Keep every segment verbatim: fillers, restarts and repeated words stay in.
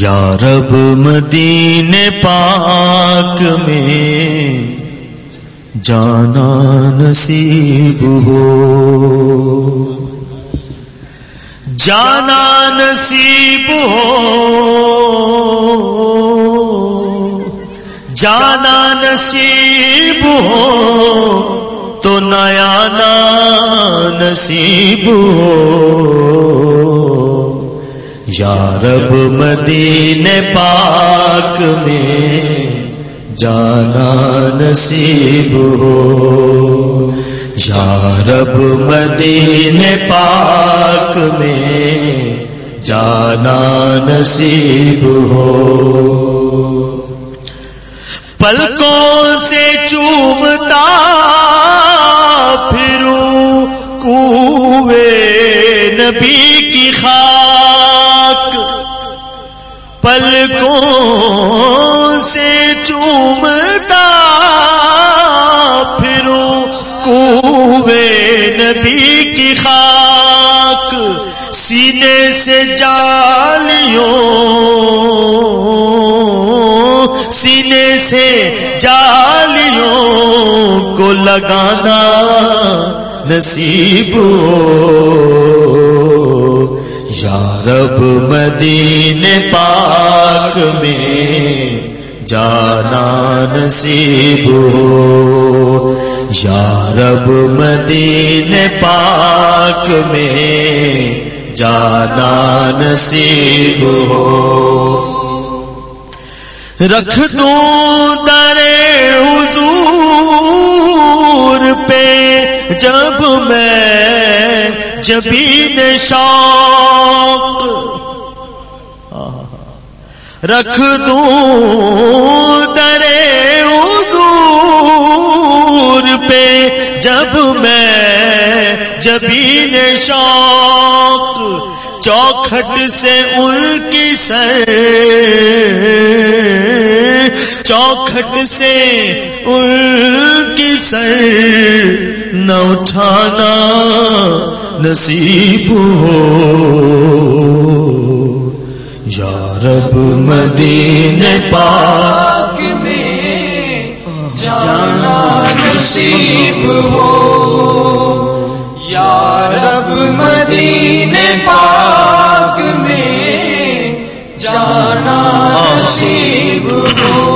یا رب مدینے پاک میں جانا نصیب ہو، جانا نصیب ہو، جانا نصیب ہو تو نیا نا نصیب ہو۔ یا رب مدینے پاک میں جانا نصیب ہو، یا رب مدینے پاک میں جانا نصیب ہو۔ پلکوں سے چومتا پھروں کوئے نبی کی خاک، پلکوں سے چومتا پھروں کوئے نبی کی خاک، سینے سے جالیوں سینے سے جالیوں کو لگانا نصیب ہو۔ یا رب مدینے پاک میں جانا نصیب ہو، یا رب مدینے پاک میں جانا نصیب ہو۔ رکھ دوں در حضور پہ جب میں جبین شوق، رکھ دوں در حضور پہ جب میں جبین شوق، چوکھٹ سے ان کی سر چوکھٹ سے ان کی سر نہ اٹھانا نصیب ہو۔ یا رب مدینے پاک میں جانا نصیب ہو، یا رب مدینے پاک میں جانا نصیب ہو۔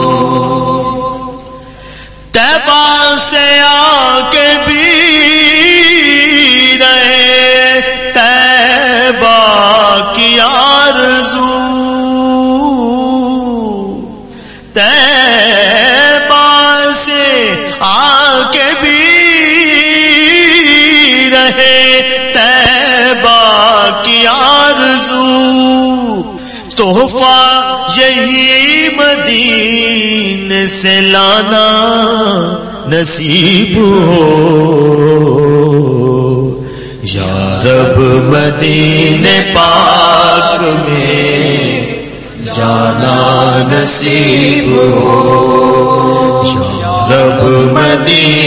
طیبہ سے آ کے بھی رہے طیبہ کی آرزو، طیبہ سے آ کے بھی رہے طیبہ کی آرزو، تحفہ یہی مدینے سے لانا نصیب ہو۔ یا رب مدینے پاک میں جانا نصیب ہو، یا رب مدینے